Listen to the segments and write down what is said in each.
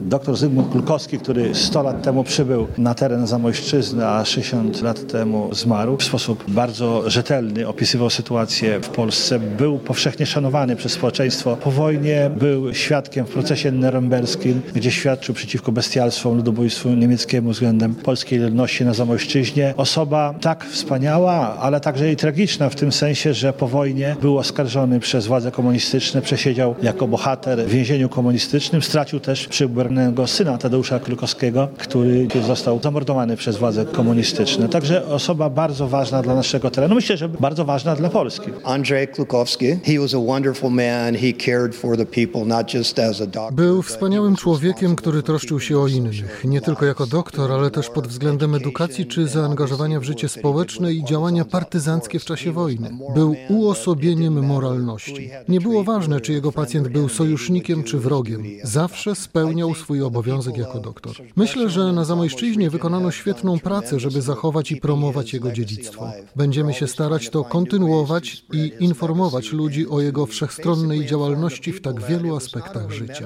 Doktor Zygmunt Kulkowski, który 100 lat temu przybył na teren Zamojszczyzny, a 60 lat temu zmarł, w sposób bardzo rzetelny opisywał sytuację w Polsce. Był powszechnie szanowany przez społeczeństwo. Po wojnie był świadkiem w procesie norymberskim, gdzie świadczył przeciwko bestialstwom, ludobójstwu niemieckiemu względem polskiej ludności na Zamojszczyźnie. Osoba tak wspaniała, ale także i tragiczna w tym sensie, że po wojnie był oskarżony przez władze komunistyczne, przesiedział jako bohater w więzieniu komunistycznym, stracił też przybyłego syna Tadeusza Kulkowskiego, który został zamordowany przez władze komunistyczne. Także osoba bardzo ważna dla naszego terenu. Myślę, że bardzo ważna dla Polski. Andrzej Kulkowski, he was a wonderful man. He cared for the people, not just as a doctor. Był wspaniałym człowiekiem, który troszczył się o innych, nie tylko jako doktor, ale też pod względem edukacji czy zaangażowania w życie społeczne i działania partyzanckie w czasie wojny. Był uosobieniem moralności. Nie było ważne, czy jego pacjent był sojusznikiem czy wrogiem. Zawsze spełniał swój obowiązek jako doktor. Myślę, że na Zamojszczyźnie wykonano świetną pracę, żeby zachować i promować jego dziedzictwo. Będziemy się starać to kontynuować i informować ludzi o jego wszechstronnej działalności w tak wielu aspektach życia.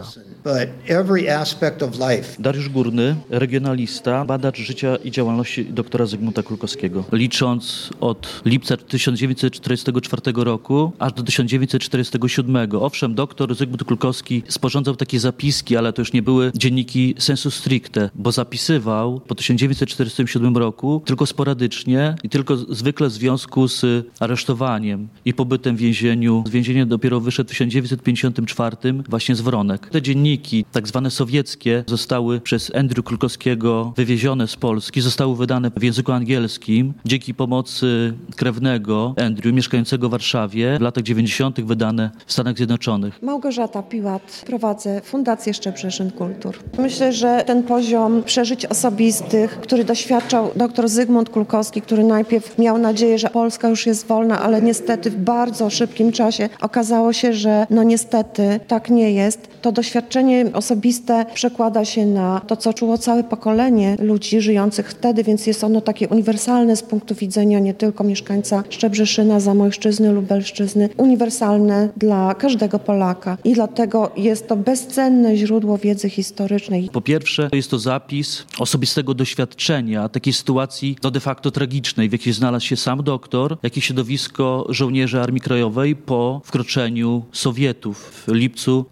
Dariusz Górny, regionalista, badacz życia i działalności doktora Zygmunta Kulkowskiego. Licząc od lipca 1944 roku aż do 1947. Owszem, doktor Zygmunt Kulkowski sporządzał takie zapiski, ale to już nie były dzienniki sensu stricte, bo zapisywał po 1947 roku tylko sporadycznie i tylko zwykle w związku z aresztowaniem i pobytem w więzieniu. Z więzienia dopiero wyszedł w 1954 właśnie z Wronek. Te dzienniki, tak zwane sowieckie, zostały przez Andrew Kulkowskiego wywiezione z Polski, zostały wydane w języku angielskim dzięki pomocy krewnego Andrew, mieszkającego w Warszawie, w latach 90. wydane w Stanach Zjednoczonych. Małgorzata Piłat, prowadzę Fundację Szczebrzeszyn Kultur. Myślę, że ten poziom przeżyć osobistych, który doświadczał dr Zygmunt Kulkowski, który najpierw miał nadzieję, że Polska już jest wolna, ale niestety w bardzo szybkim czasie okazało się, że niestety tak nie jest. To doświadczenie osobiste przekłada się na to, co czuło całe pokolenie ludzi żyjących wtedy, więc jest ono takie uniwersalne z punktu widzenia nie tylko mieszkańca Szczebrzeszyna, Zamojszczyzny, Lubelszczyzny, uniwersalne dla każdego Polaka i dlatego jest to bezcenne źródło wiedzy historycznej. Po pierwsze, jest to zapis osobistego doświadczenia, takiej sytuacji de facto tragicznej, w jakiej znalazł się sam doktor, jak i środowisko żołnierzy Armii Krajowej po wkroczeniu Sowietów w lipcu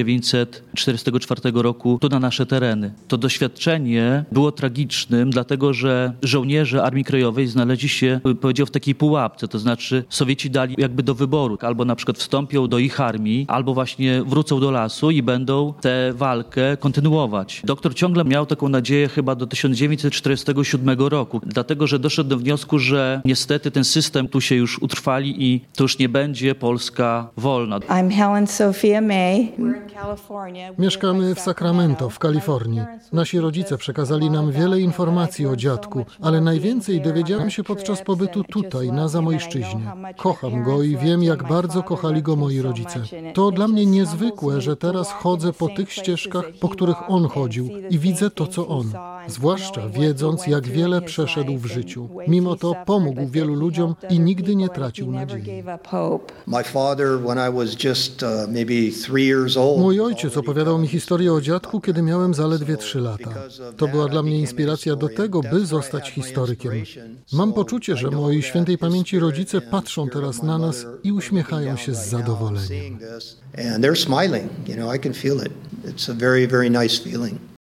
1944 roku tu na nasze tereny. To doświadczenie było tragicznym, dlatego że żołnierze Armii Krajowej znaleźli się, powiedział, w takiej pułapce, to znaczy Sowieci dali jakby do wyboru, albo na przykład wstąpią do ich armii, albo właśnie wrócą do lasu i będą tę walkę kontynuować. Doktor ciągle miał taką nadzieję chyba do 1947 roku, dlatego że doszedł do wniosku, że niestety ten system tu się już utrwali i to już nie będzie Polska wolna. I'm Helen Sophia May. Mieszkamy w Sacramento, w Kalifornii. Nasi rodzice przekazali nam wiele informacji o dziadku, ale najwięcej dowiedziałem się podczas pobytu tutaj, na Zamojszczyźnie. Kocham go i wiem, jak bardzo kochali go moi rodzice. To dla mnie niezwykłe, że teraz chodzę po tych ścieżkach, po których on chodził i widzę to, co on. Zwłaszcza wiedziąc, jak wiele przeszedł w życiu. Mimo to pomógł wielu ludziom i nigdy nie tracił nadziei. Mój ojciec opowiadał mi historię o dziadku, kiedy miałem zaledwie 3 lata. To była dla mnie inspiracja do tego, by zostać historykiem. Mam poczucie, że moi świętej pamięci rodzice patrzą teraz na nas i uśmiechają się z zadowoleniem.